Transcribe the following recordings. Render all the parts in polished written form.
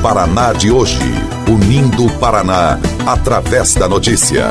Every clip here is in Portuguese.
Paraná de hoje. Unindo o Paraná através da notícia.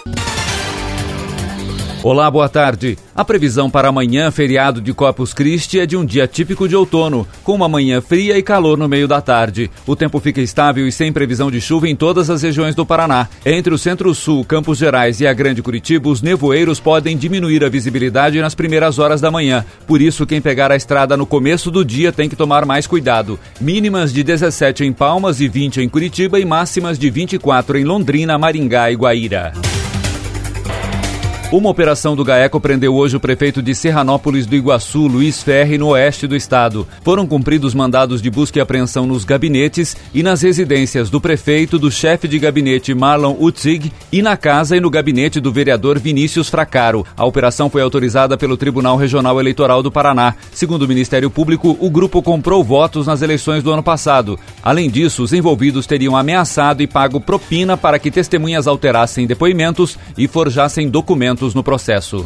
Olá, boa tarde. A previsão para amanhã, feriado de Corpus Christi, é de um dia típico de outono, com uma manhã fria e calor no meio da tarde. O tempo fica estável e sem previsão de chuva em todas as regiões do Paraná. Entre o Centro-Sul, Campos Gerais e a Grande Curitiba, os nevoeiros podem diminuir a visibilidade nas primeiras horas da manhã. Por isso, quem pegar a estrada no começo do dia tem que tomar mais cuidado. Mínimas de 17 em Palmas e 20 em Curitiba e máximas de 24 em Londrina, Maringá e Guaíra. Uma operação do GAECO prendeu hoje o prefeito de Serranópolis do Iguaçu, Luiz Ferri, no oeste do estado. Foram cumpridos mandados de busca e apreensão nos gabinetes e nas residências do prefeito, do chefe de gabinete Marlon Utzig e na casa e no gabinete do vereador Vinícius Fracaro. A operação foi autorizada pelo Tribunal Regional Eleitoral do Paraná. Segundo o Ministério Público, o grupo comprou votos nas eleições do ano passado. Além disso, os envolvidos teriam ameaçado e pago propina para que testemunhas alterassem depoimentos e forjassem documentos no processo.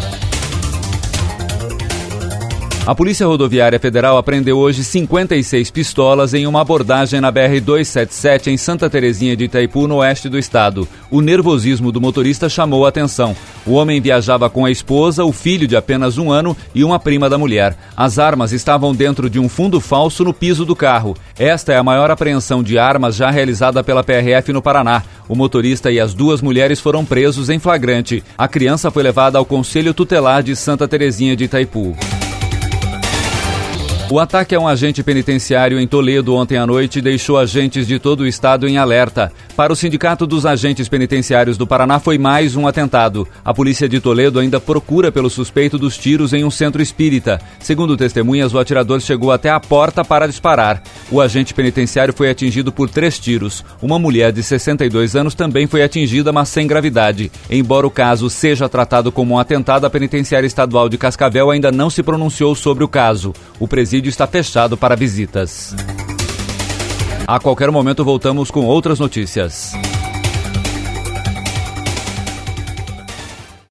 A Polícia Rodoviária Federal apreendeu hoje 56 pistolas em uma abordagem na BR-277 em Santa Terezinha de Itaipu, no oeste do estado. O nervosismo do motorista chamou a atenção. O homem viajava com a esposa, o filho de apenas 1 ano e uma prima da mulher. As armas estavam dentro de um fundo falso no piso do carro. Esta é a maior apreensão de armas já realizada pela PRF no Paraná. O motorista e as 2 mulheres foram presos em flagrante. A criança foi levada ao Conselho Tutelar de Santa Terezinha de Itaipu. O ataque a um agente penitenciário em Toledo ontem à noite deixou agentes de todo o estado em alerta. Para o Sindicato dos Agentes Penitenciários do Paraná foi mais um atentado. A polícia de Toledo ainda procura pelo suspeito dos tiros em um centro espírita. Segundo testemunhas, o atirador chegou até a porta para disparar. O agente penitenciário foi atingido por 3 tiros. Uma mulher de 62 anos também foi atingida, mas sem gravidade. Embora o caso seja tratado como um atentado, a Penitenciária Estadual de Cascavel ainda não se pronunciou sobre o caso. O presídio está fechado para visitas. A qualquer momento voltamos com outras notícias.